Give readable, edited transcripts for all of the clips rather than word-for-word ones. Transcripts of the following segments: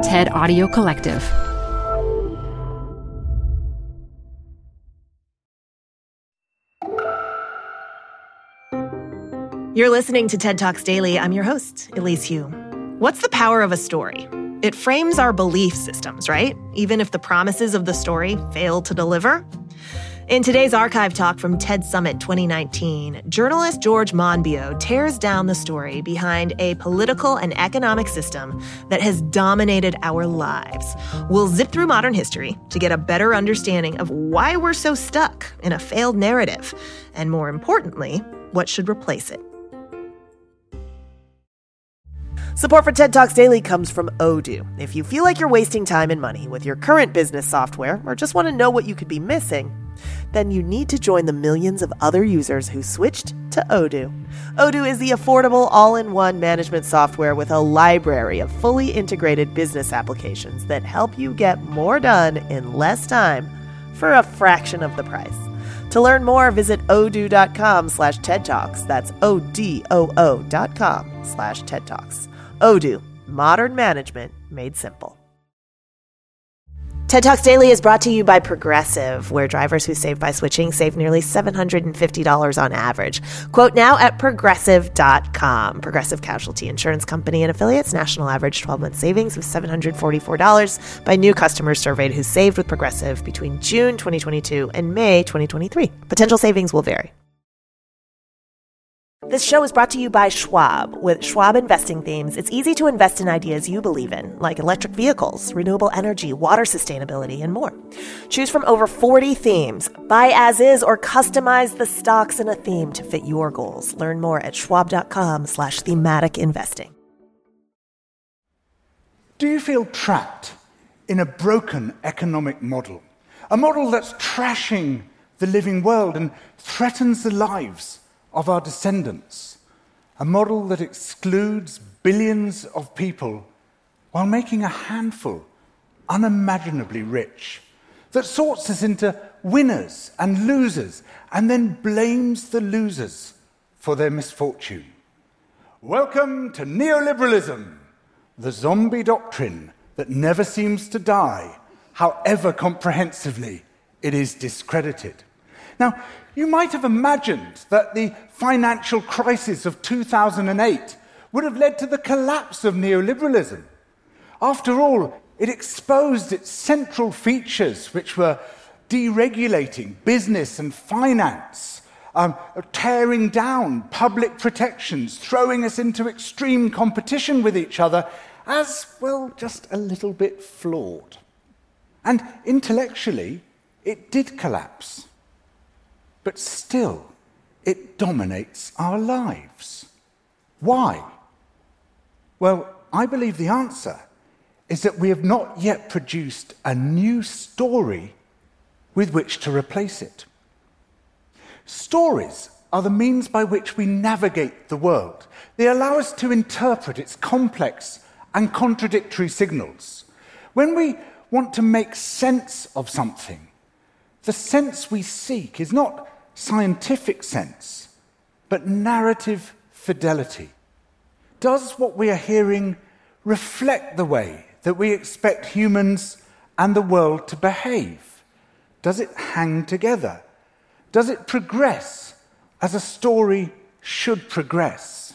TED Audio Collective. You're listening to TED Talks Daily. I'm your host, Elise Hu. What's the power of a story? It frames our belief systems, right? Even if the promises of the story fail to deliver. In today's archive talk from TED Summit 2019, journalist George Monbiot tears down the story behind a political and economic system that has dominated our lives. We'll zip through modern history to get a better understanding of why we're so stuck in a failed narrative, and more importantly, what should replace it. Support for TED Talks Daily comes from Odoo. If you feel like you're wasting time and money with your current business software, or just want to know what you could be missing, then you need to join the millions of other users who switched to Odoo. Odoo is the affordable all-in-one management software with a library of fully integrated business applications that help you get more done in less time for a fraction of the price. To learn more, visit odoo.com/TED Talks. That's ODOO.com/TED Talks. Odoo, modern management made simple. TED Talks Daily is brought to you by Progressive, where drivers who save by switching save nearly $750 on average. Quote now at Progressive.com. Progressive Casualty Insurance Company and affiliates. National average 12-month savings of $744 by new customers surveyed who saved with Progressive between June 2022 and May 2023. Potential savings will vary. This show is brought to you by Schwab. With Schwab Investing Themes, it's easy to invest in ideas you believe in, like electric vehicles, renewable energy, water sustainability, and more. Choose from over 40 themes. Buy as is or customize the stocks in a theme to fit your goals. Learn more at schwab.com/thematic investing. Do you feel trapped in a broken economic model? A model that's trashing the living world and threatens the lives of our descendants, a model that excludes billions of people while making a handful unimaginably rich, that sorts us into winners and losers and then blames the losers for their misfortune. Welcome to neoliberalism, the zombie doctrine that never seems to die, however comprehensively it is discredited. Now, you might have imagined that the financial crisis of 2008 would have led to the collapse of neoliberalism. After all, it exposed its central features, which were deregulating business and finance, tearing down public protections, throwing us into extreme competition with each other, as, well, just a little bit flawed. And intellectually, it did collapse. But still, it dominates our lives. Why? Well, I believe the answer is that we have not yet produced a new story with which to replace it. Stories are the means by which we navigate the world. They allow us to interpret its complex and contradictory signals. When we want to make sense of something, the sense we seek is not scientific sense, but narrative fidelity. Does what we are hearing reflect the way that we expect humans and the world to behave? Does it hang together? Does it progress as a story should progress?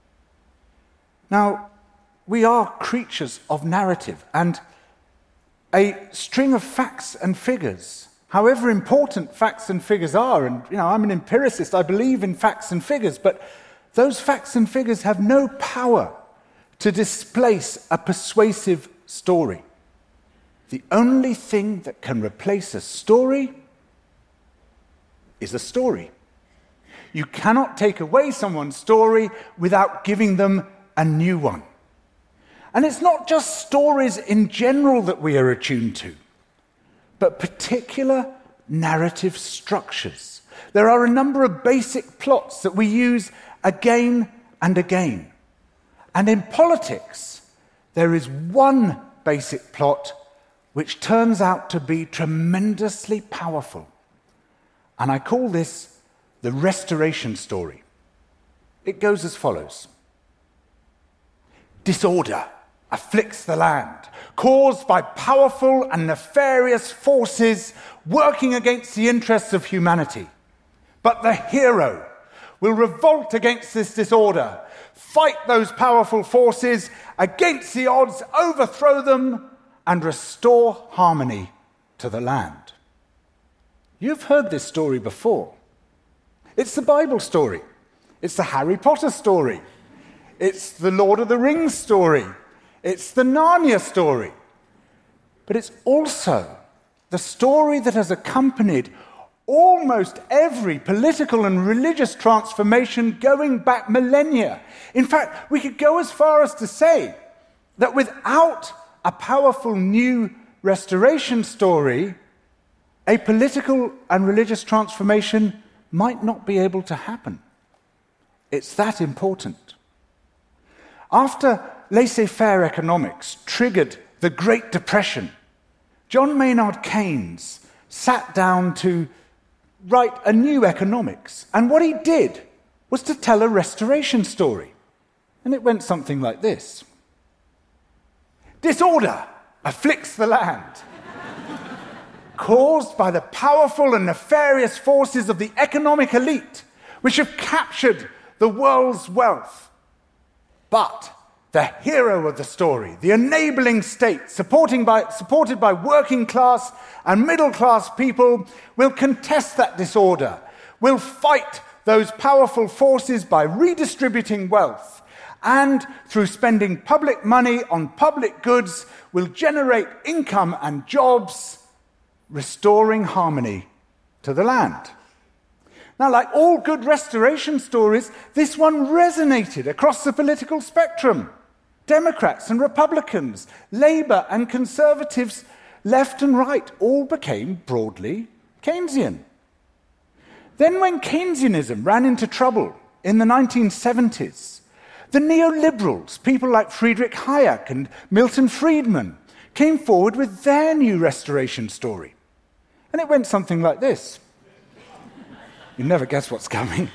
Now, we are creatures of narrative, and a string of facts and figures, however important facts and figures are, and I'm an empiricist, I believe in facts and figures, but those facts and figures have no power to displace a persuasive story. The only thing that can replace a story is a story. You cannot take away someone's story without giving them a new one. And it's not just stories in general that we are attuned to, but particular narrative structures. There are a number of basic plots that we use again and again. And in politics, there is one basic plot which turns out to be tremendously powerful. And I call this the restoration story. It goes as follows. Disorder afflicts the land, caused by powerful and nefarious forces working against the interests of humanity. But the hero will revolt against this disorder, fight those powerful forces against the odds, overthrow them, and restore harmony to the land. You've heard this story before. It's the Bible story. It's the Harry Potter story. It's the Lord of the Rings story. It's the Narnia story. But it's also the story that has accompanied almost every political and religious transformation going back millennia. In fact, we could go as far as to say that without a powerful new restoration story, a political and religious transformation might not be able to happen. It's that important. After laissez-faire economics triggered the Great Depression, John Maynard Keynes sat down to write a new economics. And what he did was to tell a restoration story. And it went something like this. Disorder afflicts the land, caused by the powerful and nefarious forces of the economic elite, which have captured the world's wealth. But the hero of the story, the enabling state, supported by working class and middle class people, will contest that disorder, will fight those powerful forces by redistributing wealth, and through spending public money on public goods, will generate income and jobs, restoring harmony to the land. Now, like all good restoration stories, this one resonated across the political spectrum. Democrats and Republicans, Labour and Conservatives, left and right, all became broadly Keynesian. Then when Keynesianism ran into trouble in the 1970s, the neoliberals, people like Friedrich Hayek and Milton Friedman, came forward with their new restoration story. And it went something like this. You never guess what's coming.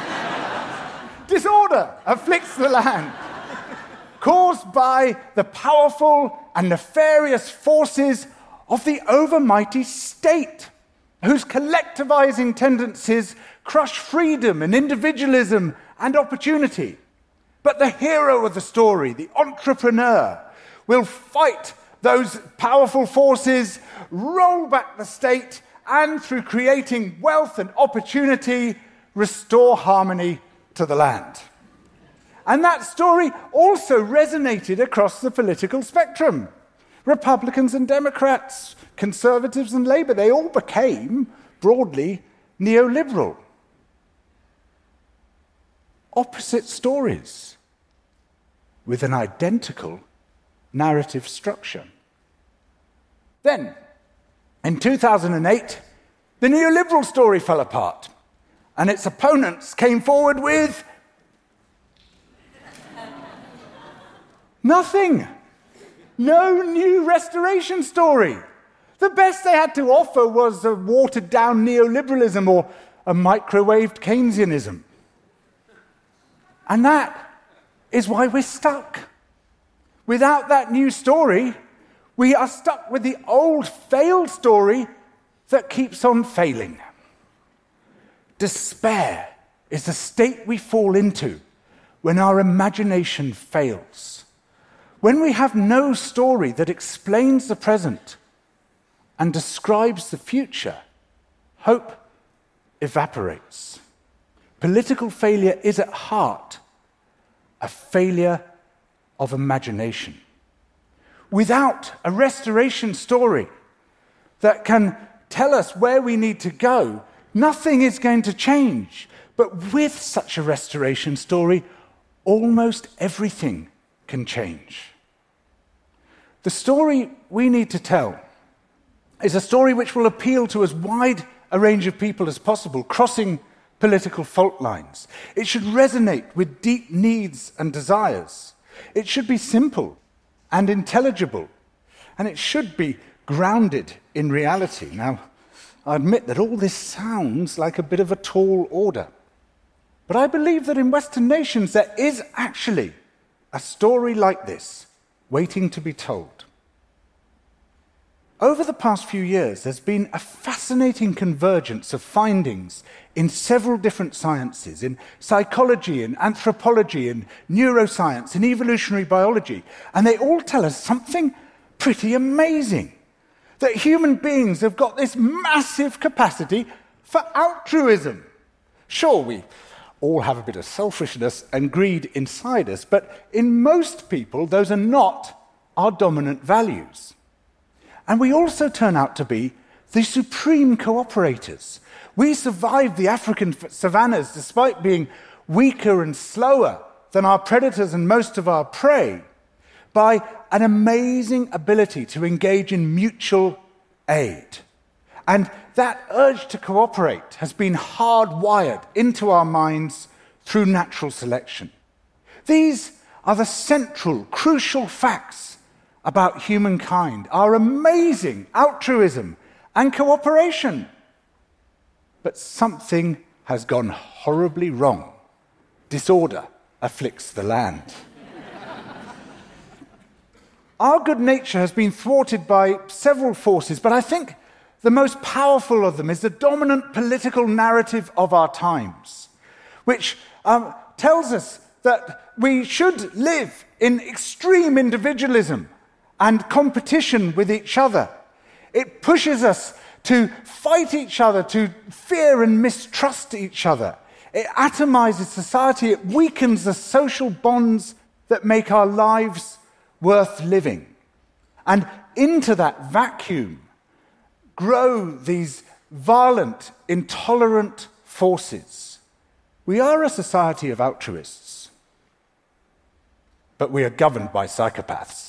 Disorder afflicts the land, caused by the powerful and nefarious forces of the overmighty state, whose collectivizing tendencies crush freedom and individualism and opportunity. But the hero of the story, the entrepreneur, will fight those powerful forces, roll back the state, and through creating wealth and opportunity, restore harmony to the land. And that story also resonated across the political spectrum. Republicans and Democrats, Conservatives and Labour, they all became broadly neoliberal. Opposite stories with an identical narrative structure. Then, in 2008, the neoliberal story fell apart, and its opponents came forward with nothing. No new restoration story. The best they had to offer was a watered-down neoliberalism or a microwaved Keynesianism. And that is why we're stuck. Without that new story, we are stuck with the old failed story that keeps on failing. Despair is the state we fall into when our imagination fails. When we have no story that explains the present and describes the future, hope evaporates. Political failure is at heart a failure of imagination. Without a restoration story that can tell us where we need to go, nothing is going to change. But with such a restoration story, almost everything can change. The story we need to tell is a story which will appeal to as wide a range of people as possible, crossing political fault lines. It should resonate with deep needs and desires. It should be simple and intelligible, and it should be grounded in reality. Now, I admit that all this sounds like a bit of a tall order, but I believe that in Western nations there is actually a story like this waiting to be told. Over the past few years, there's been a fascinating convergence of findings in several different sciences, in psychology, in anthropology, in neuroscience, in evolutionary biology, and they all tell us something pretty amazing, that human beings have got this massive capacity for altruism. Sure, we all have a bit of selfishness and greed inside us, but in most people, those are not our dominant values. And we also turn out to be the supreme cooperators. We survived the African savannas despite being weaker and slower than our predators and most of our prey by an amazing ability to engage in mutual aid. And that urge to cooperate has been hardwired into our minds through natural selection. These are the central, crucial facts about humankind, our amazing altruism and cooperation. But something has gone horribly wrong. Disorder afflicts the land. Our good nature has been thwarted by several forces, but I think the most powerful of them is the dominant political narrative of our times, which tells us that we should live in extreme individualism and competition with each other. It pushes us to fight each other, to fear and mistrust each other. It atomizes society. It weakens the social bonds that make our lives worth living. And into that vacuum grow these violent, intolerant forces. We are a society of altruists, but we are governed by psychopaths.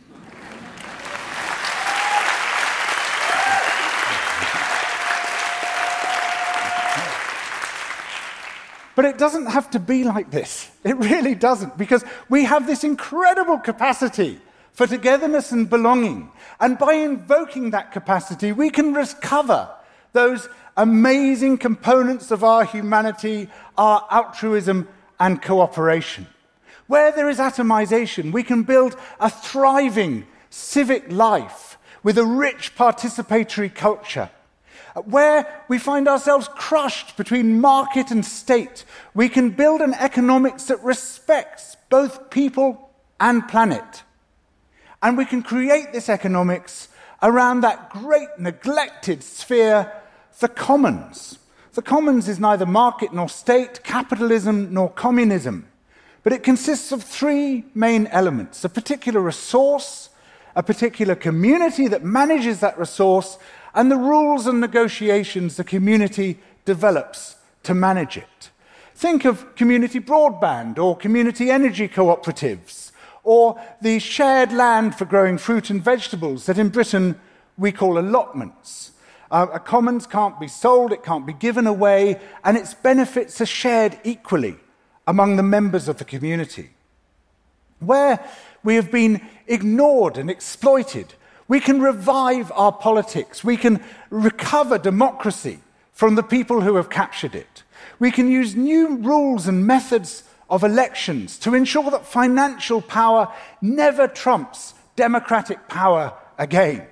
But it doesn't have to be like this. It really doesn't, because we have this incredible capacity for togetherness and belonging. And by invoking that capacity, we can recover those amazing components of our humanity, our altruism and cooperation. Where there is atomization, we can build a thriving civic life with a rich participatory culture. Where we find ourselves crushed between market and state, we can build an economics that respects both people and planet. And we can create this economics around that great neglected sphere, the commons. The commons is neither market nor state, capitalism nor communism. But it consists of three main elements: a particular resource, a particular community that manages that resource, and the rules and negotiations the community develops to manage it. Think of community broadband or community energy cooperatives, or the shared land for growing fruit and vegetables that in Britain we call allotments. A commons can't be sold, it can't be given away, and its benefits are shared equally among the members of the community. Where we have been ignored and exploited, we can revive our politics. We can recover democracy from the people who have captured it. We can use new rules and methods of elections to ensure that financial power never trumps democratic power again.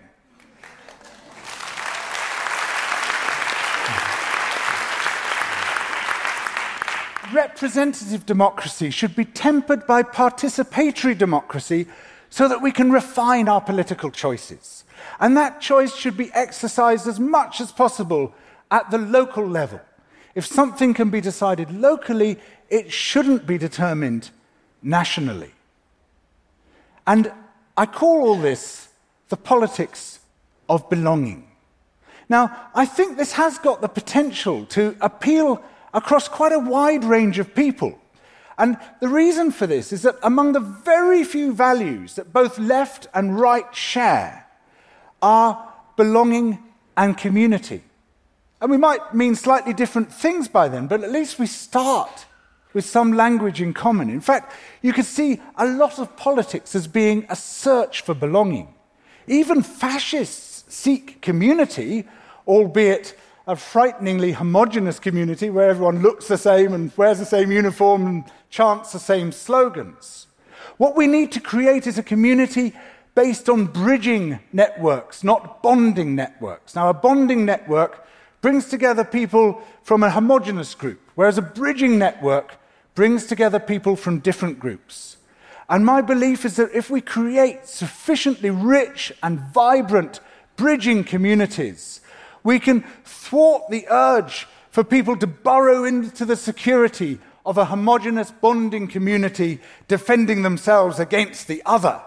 Representative democracy should be tempered by participatory democracy so that we can refine our political choices. And that choice should be exercised as much as possible at the local level. If something can be decided locally, it shouldn't be determined nationally. And I call all this the politics of belonging. Now, I think this has got the potential to appeal across quite a wide range of people. And the reason for this is that among the very few values that both left and right share are belonging and community. And we might mean slightly different things by then, but at least we start with some language in common. In fact, you could see a lot of politics as being a search for belonging. Even fascists seek community, albeit a frighteningly homogenous community where everyone looks the same and wears the same uniform and chants the same slogans. What we need to create is a community based on bridging networks, not bonding networks. Now, a bonding network brings together people from a homogeneous group, whereas a bridging network brings together people from different groups. And my belief is that if we create sufficiently rich and vibrant bridging communities, we can thwart the urge for people to burrow into the security of a homogeneous bonding community defending themselves against the other.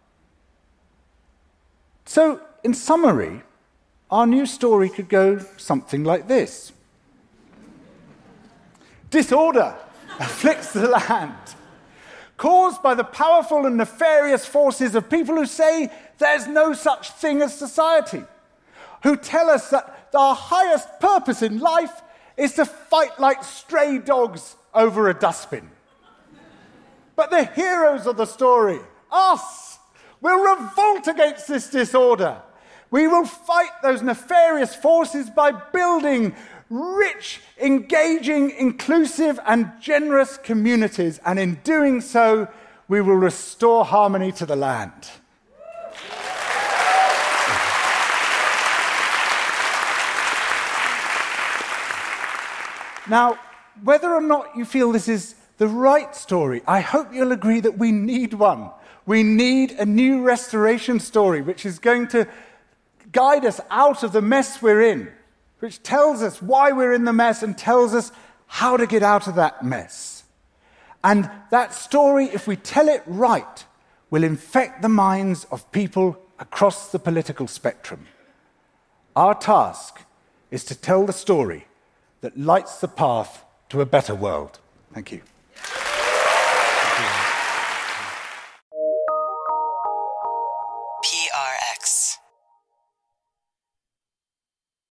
So, in summary, our new story could go something like this. Disorder afflicts the land, caused by the powerful and nefarious forces of people who say there's no such thing as society, who tell us that our highest purpose in life is to fight like stray dogs over a dustbin. But the heroes of the story, us, will revolt against this disorder. We will fight those nefarious forces by building rich, engaging, inclusive, and generous communities. And in doing so, we will restore harmony to the land. Now, whether or not you feel this is the right story, I hope you'll agree that we need one. We need a new restoration story, which is going to guide us out of the mess we're in, which tells us why we're in the mess and tells us how to get out of that mess. And that story, if we tell it right, will infect the minds of people across the political spectrum. Our task is to tell the story that lights the path to a better world. Thank you. PRX.